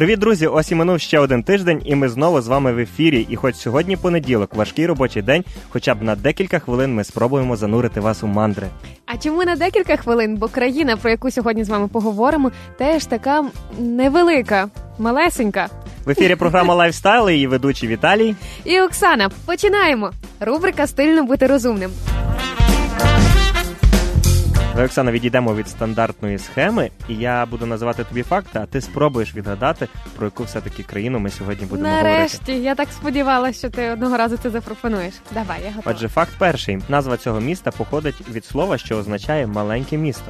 Привіт, друзі! Ось і минув ще один тиждень, і ми знову з вами в ефірі. І хоч сьогодні понеділок, важкий робочий день, хоча б на декілька хвилин ми спробуємо занурити вас у мандри. А чому на декілька хвилин? Бо країна, про яку сьогодні з вами поговоримо, теж така невелика, малесенька. В ефірі програма «Лайфстайл» і її ведучий Віталій. І Оксана. Починаємо! Рубрика «Стильно бути розумним». Ми, Оксана, відійдемо від стандартної схеми, і я буду називати тобі факти, а ти спробуєш відгадати, про яку все-таки країну ми сьогодні будемо говорити. Нарешті! Я так сподівалася, що ти одного разу це запропонуєш. Давай, я готова. Отже, факт перший. Назва цього міста походить від слова, що означає «маленьке місто».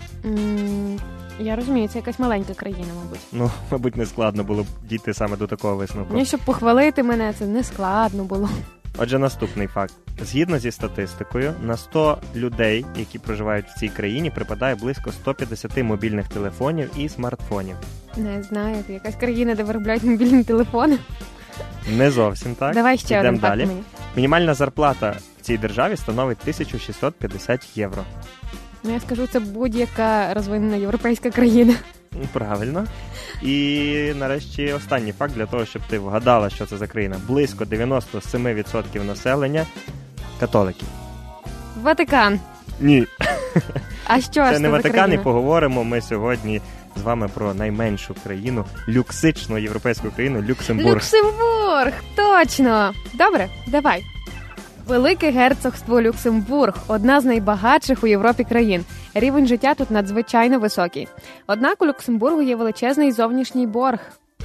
Я розумію, це якась маленька країна, мабуть. Мабуть, не складно було б дійти саме до такого висновку. Мені, щоб похвалити мене, це не складно було. Отже, наступний факт. Згідно зі статистикою, на 100 людей, які проживають в цій країні, припадає близько 150 мобільних телефонів і смартфонів. Не знаю, якась країна, де виробляють мобільні телефони. Не зовсім так. Давай ще один факт мені. Мінімальна зарплата в цій державі становить 1650 євро. Я скажу, це будь-яка розвинена європейська країна. Правильно. І нарешті останній факт для того, щоб ти вгадала, що це за країна. Близько 97% населення католиків. Ватикан. Ні. А що це ж не за Ватикан, країна? І поговоримо ми сьогодні з вами про найменшу країну, люксичну європейську країну Люксембург. Люксембург! Точно! Добре, давай. Велике герцогство Люксембург – одна з найбагатших у Європі країн. Рівень життя тут надзвичайно високий. Однак у Люксембургу є величезний зовнішній борг.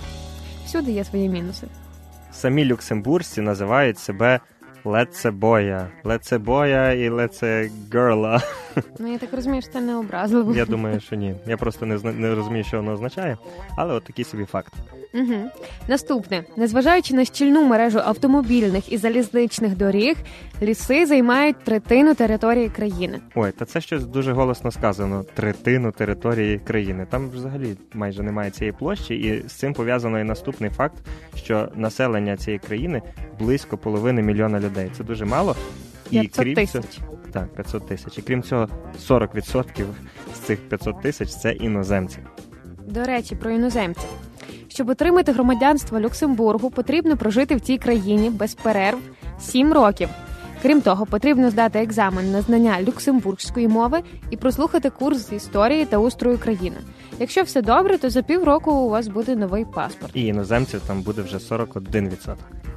Всюди є свої мінуси. Самі люксембуржці називають себе лецебоя. Лецебоя і лецегерла. Я так розумію, що це не образливо. Я думаю, що ні. Я просто не розумію, що воно означає, але от такий собі факт. Угу. Наступне. Незважаючи на щільну мережу автомобільних і залізничних доріг, ліси займають третину території країни. Ой, та це щось дуже голосно сказано. Третину території країни. Там взагалі майже немає цієї площі, і з цим пов'язано і наступний факт, що населення цієї країни близько 500 000 людей. Це дуже мало. 500 тисяч. Так, 500 тисяч. І крім цього, 40% з цих 500 тисяч – це іноземці. До речі, про іноземців. Щоб отримати громадянство Люксембургу, потрібно прожити в цій країні без перерв 7 років. Крім того, потрібно здати екзамен на знання люксембурзької мови і прослухати курс з історії та устрою країни. Якщо все добре, то за півроку у вас буде новий паспорт. І іноземців там буде вже 41%.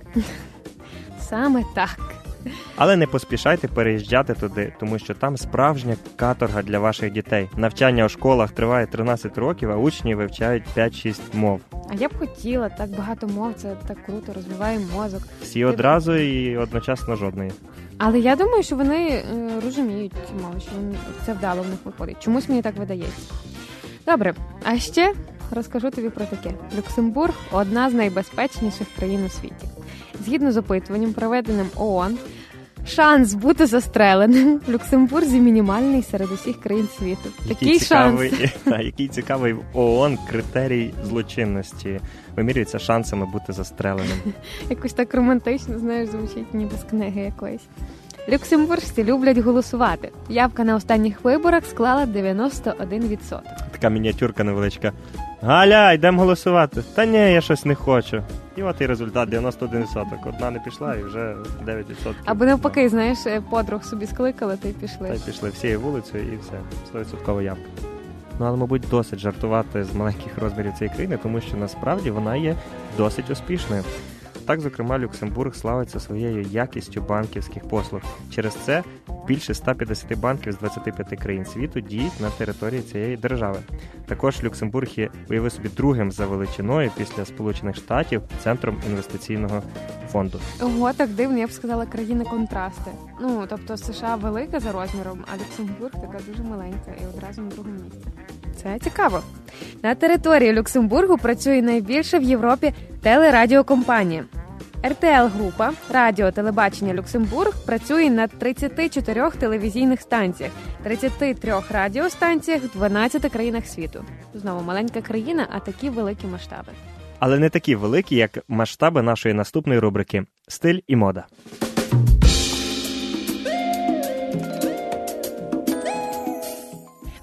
Саме так. Але не поспішайте переїжджати туди, тому що там справжня каторга для ваших дітей. Навчання у школах триває 13 років, а учні вивчають 5-6 мов. А я б хотіла, так багато мов, це так круто, розвиває мозок. Всі одразу і одночасно жодної. Але я думаю, що вони розуміють ці мови, що це вдало в них виходить. Чомусь мені так видається. Добре, а ще розкажу тобі про таке. Люксембург – одна з найбезпечніших країн у світі. Згідно з опитуванням, проведеним ООН, шанс бути застреленим в Люксембурзі мінімальний серед усіх країн світу. Який цікавий в ООН критерій злочинності. Вимірюється шансами бути застреленим. Якось так романтично, знаєш, звучить ніби з книги якоїсь. Люксембуржці люблять голосувати. Явка на останніх виборах склала 91%. Така мініатюрка невеличка. Галя, йдемо голосувати. Та ні, я щось не хочу. І от і результат 91%. Одна не пішла і вже 9%. Або навпаки, знаєш, подруг собі скликали, та й пішли. Та й пішли всією вулицею і все. 100% явка. Але, мабуть, досить жартувати з маленьких розмірів цієї країни, тому що насправді вона є досить успішною. Так, зокрема, Люксембург славиться своєю якістю банківських послуг. Через це більше 150 банків з 25 країн світу діють на території цієї держави. Також Люксембург є, уяви собі, другим за величиною після Сполучених Штатів центром інвестиційного фонду. Ого, так дивно, я б сказала, країна контрасти. Тобто США велика за розміром, а Люксембург така дуже маленька і одразу на другому місці. Це цікаво. На території Люксембургу працює найбільша в Європі телерадіокомпанія. РТЛ-група «Радіо Телебачення Люксембург» працює на 34 телевізійних станціях, 33 радіостанціях в 12 країнах світу. Знову маленька країна, а такі великі масштаби. Але не такі великі, як масштаби нашої наступної рубрики «Стиль і мода».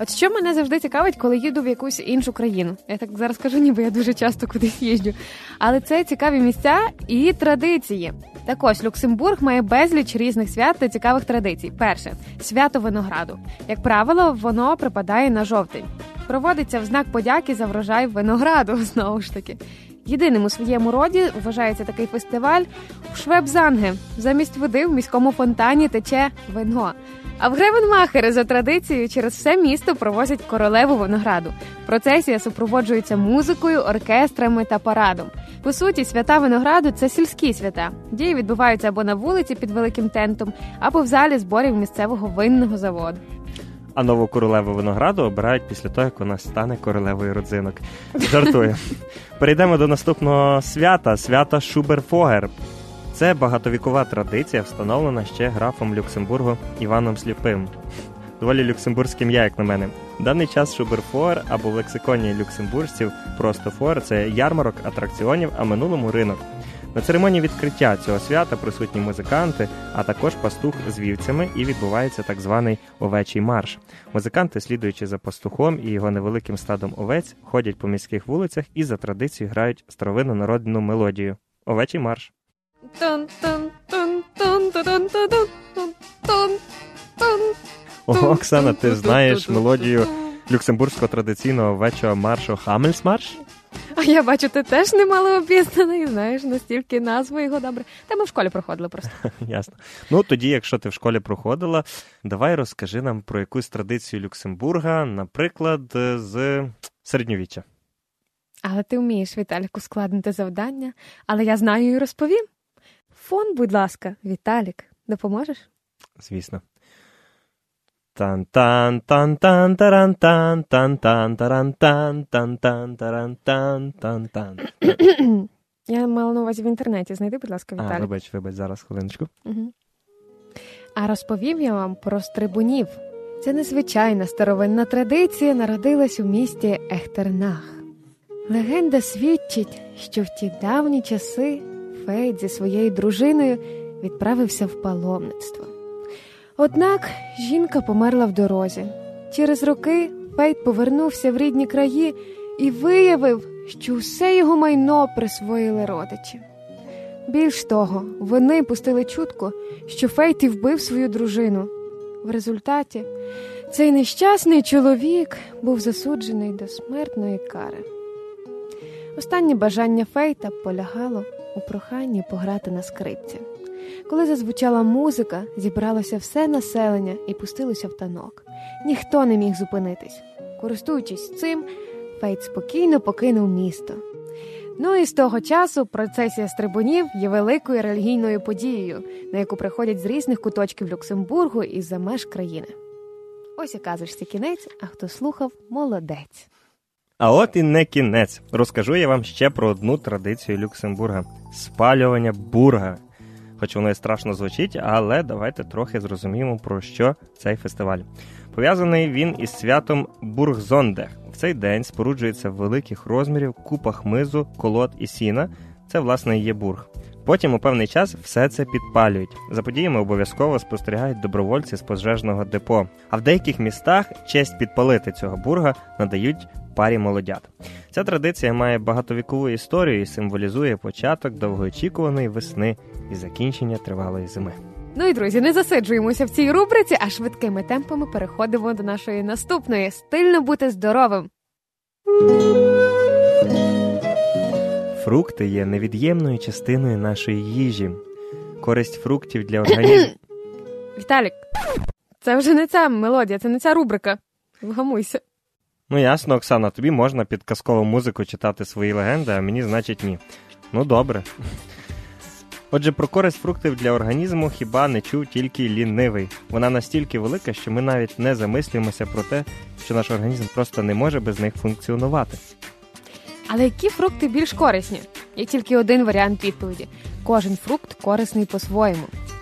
От що мене завжди цікавить, коли їду в якусь іншу країну. Я так зараз кажу, ніби я дуже часто кудись їжджу. Але це цікаві місця і традиції. Так ось, Люксембург має безліч різних свят та цікавих традицій. Перше – свято винограду. Як правило, воно припадає на жовтень. Проводиться в знак подяки за врожай винограду, знову ж таки. Єдиним у своєму роді вважається такий фестиваль у Швебзанге. Замість води в міському фонтані тече вино. А в Гревенмахери за традицією через все місто провозять королеву винограду. Процесія супроводжується музикою, оркестрами та парадом. По суті, свята винограду – це сільські свята. Дії відбуваються або на вулиці під великим тентом, або в залі зборів місцевого винного заводу. А нову королеву винограду обирають після того, як вона стане королевою родзинок. Жартую. Перейдемо до наступного свята – свята Шуберфогер. Це багатовікова традиція, встановлена ще графом Люксембургу Іваном Сліпим. Доволі люксембурзьке ім'я, як на мене. В даний час Шуберфогер, або в лексиконі люксембуржців просто фогер – це ярмарок атракціонів, а минулому ринок. На церемонії відкриття цього свята присутні музиканти, а також пастух з вівцями, і відбувається так званий овечий марш. Музиканти, слідуючи за пастухом і його невеликим стадом овець, ходять по міських вулицях і за традицією грають старовинну народну мелодію – овечий марш. Ого, Оксана, ти знаєш мелодію люксембурзького традиційного овечого маршу «Хамельсмарш»? А я бачу, ти теж немало обізнаний, знаєш, настільки назву його добре. Та ми в школі проходили просто. Ясно. Ну, тоді, якщо ти в школі проходила, давай розкажи нам про якусь традицію Люксембурга, наприклад, з середньовіччя. Але ти вмієш, Віталік, ускладнити завдання, але я знаю і розповім. Фон, будь ласка, Віталік, допоможеш? Звісно. Тан-тан-тан-тан-таран-тан, тан-тан-таран-тан, тан-тан-таран-тан-тан-тан. Я мала на увазі в інтернеті. Знайди, будь ласка, Віталік. Вибач, зараз, хвилиночку. Угу. А розповім я вам про стрибунів. Це незвичайна старовинна традиція народилась у місті Ехтернах. Легенда свідчить, що в ті давні часи Фейт зі своєю дружиною відправився в паломництво. Однак жінка померла в дорозі. Через роки Фейт повернувся в рідні краї і виявив, що усе його майно присвоїли родичі. Більш того, вони пустили чутку, що Фейт і вбив свою дружину. В результаті цей нещасний чоловік був засуджений до смертної кари. Останнє бажання Фейта полягало у проханні пограти на скрипці. Коли зазвучала музика, зібралося все населення і пустилося в танок. Ніхто не міг зупинитись. Користуючись цим, Фейт спокійно покинув місто. Ну і з того часу процесія стрибунів є великою релігійною подією, на яку приходять з різних куточків Люксембургу і за меж країни. Ось і казочці кінець, а хто слухав – молодець. А от і не кінець. Розкажу я вам ще про одну традицію Люксембурга – спалювання бурга. Хоч воно і страшно звучить, але давайте трохи зрозуміємо, про що цей фестиваль. Пов'язаний він із святом Бургзондег. В цей день споруджується великих розмірів купа хмизу, колод і сіна. Це, власне, і є бург. Потім у певний час все це підпалюють. За подіями обов'язково спостерігають добровольці з пожежного депо. А в деяких містах честь підпалити цього бурга надають парі молодят. Ця традиція має багатовікову історію і символізує початок довгоочікуваної весни і закінчення тривалої зими. Ну і, друзі, не засиджуємося в цій рубриці, а швидкими темпами переходимо до нашої наступної «Стильно бути здоровим». Фрукти є невід'ємною частиною нашої їжі. Користь фруктів для організму... Віталік, це вже не ця мелодія, це не ця рубрика. Вгамуйся. Ну ясно, Оксана, тобі можна під казкову музику читати свої легенди, а мені, значить, ні. Ну добре. Отже, про користь фруктів для організму хіба не чув тільки лінивий. Вона настільки велика, що ми навіть не замислюємося про те, що наш організм просто не може без них функціонувати. Але які фрукти більш корисні? Є тільки один варіант відповіді. Кожен фрукт корисний по-своєму.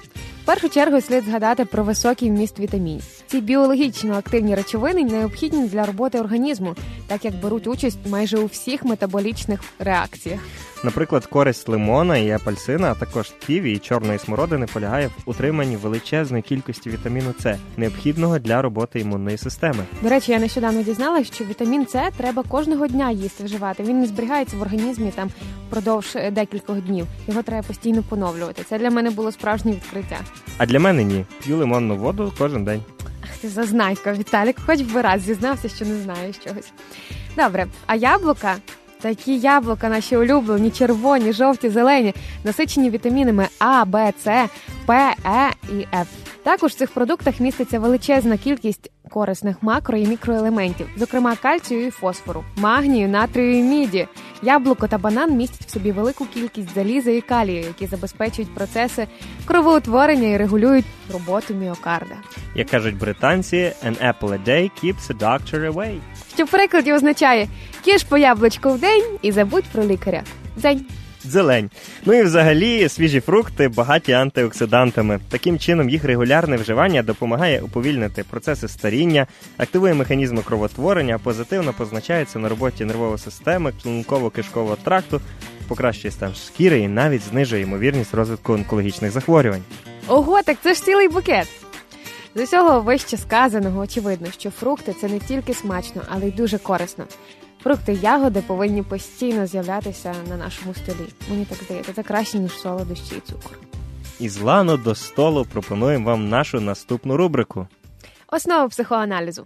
першу чергу слід згадати про високий вміст вітамінів. Ці біологічно активні речовини необхідні для роботи організму, так як беруть участь майже у всіх метаболічних реакціях. Наприклад, користь лимона і апельсина, а також ківі і чорної смородини полягає в утриманні величезної кількості вітаміну С, необхідного для роботи імунної системи. До речі, я нещодавно дізналася, що вітамін С треба кожного дня їсти, вживати. Він не зберігається в організмі там впродовж декількох днів. Його треба постійно поновлювати. Це для мене було справжнє відкриття. А для мене ні. П'ю лимонну воду кожен день. Ах ти зазнайка, Віталік, хоч би раз зізнався, що не знаєш чогось. Добре, а яблука? Такі яблука наші улюблені, червоні, жовті, зелені, насичені вітамінами А, Б, С, П, Е і Ф. Також в цих продуктах міститься величезна кількість корисних макро- і мікроелементів, зокрема кальцію і фосфору, магнію, натрію і міді. Яблуко та банан містять в собі велику кількість заліза і калію, які забезпечують процеси кровоутворення і регулюють роботу міокарда. Як кажуть британці, an apple a day keeps a doctor away. Що в перекладі означає «кіж по яблучку в день і забудь про лікаря». Дзень. Зелень. Ну і взагалі свіжі фрукти багаті антиоксидантами. Таким чином їх регулярне вживання допомагає уповільнити процеси старіння, активує механізми кровотворення, позитивно позначається на роботі нервової системи, шлунково-кишкового тракту, покращує стан шкіри і навіть знижує ймовірність розвитку онкологічних захворювань. Ого, так це ж цілий букет! З усього вище сказаного очевидно, що фрукти – це не тільки смачно, але й дуже корисно. Фрукти й ягоди повинні постійно з'являтися на нашому столі. Мені так здається, це краще, ніж солодощі і цукор. І з лану до столу пропонуємо вам нашу наступну рубрику. Основи психоаналізу.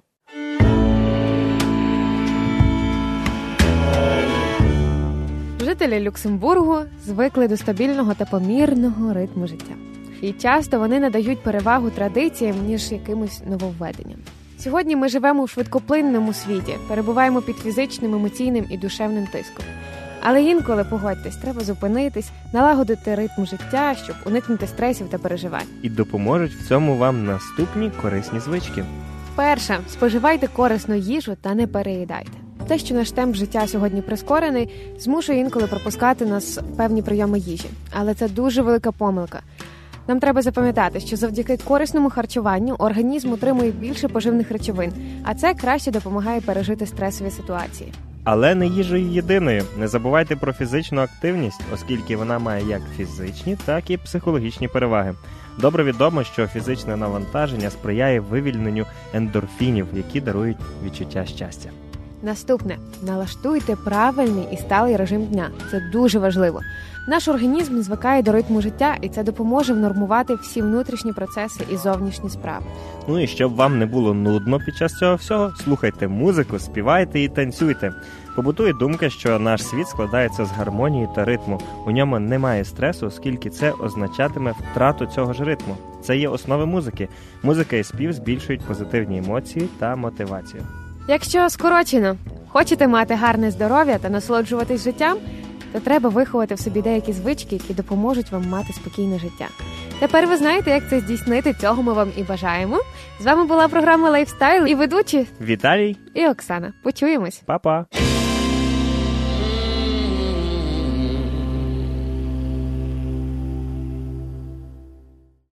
Жителі Люксембургу звикли до стабільного та помірного ритму життя. І часто вони надають перевагу традиціям, ніж якимось нововведенням. Сьогодні ми живемо у швидкоплинному світі, перебуваємо під фізичним, емоційним і душевним тиском. Але інколи, погодьтесь, треба зупинитись, налагодити ритм життя, щоб уникнути стресів та переживань. І допоможуть в цьому вам наступні корисні звички. Перше, споживайте корисну їжу та не переїдайте. Те, що наш темп життя сьогодні прискорений, змушує інколи пропускати нас певні прийоми їжі. Але це дуже велика помилка. Нам треба запам'ятати, що завдяки корисному харчуванню організм отримує більше поживних речовин, а це краще допомагає пережити стресові ситуації. Але не їжею єдиною. Не забувайте про фізичну активність, оскільки вона має як фізичні, так і психологічні переваги. Добре відомо, що фізичне навантаження сприяє вивільненню ендорфінів, які дарують відчуття щастя. Наступне. Налаштуйте правильний і сталий режим дня. Це дуже важливо. Наш організм звикає до ритму життя, і це допоможе внормувати всі внутрішні процеси і зовнішні справи. Ну і щоб вам не було нудно під час цього всього, слухайте музику, співайте і танцюйте. Побутує думка, що наш світ складається з гармонії та ритму. У ньому немає стресу, оскільки це означатиме втрату цього ж ритму. Це є основи музики. Музика і спів збільшують позитивні емоції та мотивацію. Якщо скорочено, хочете мати гарне здоров'я та насолоджуватись життям, то треба виховати в собі деякі звички, які допоможуть вам мати спокійне життя. Тепер ви знаєте, як це здійснити, цього ми вам і бажаємо. З вами була програма «Лайфстайл» і ведучі Віталій і Оксана. Почуємось. Па-па!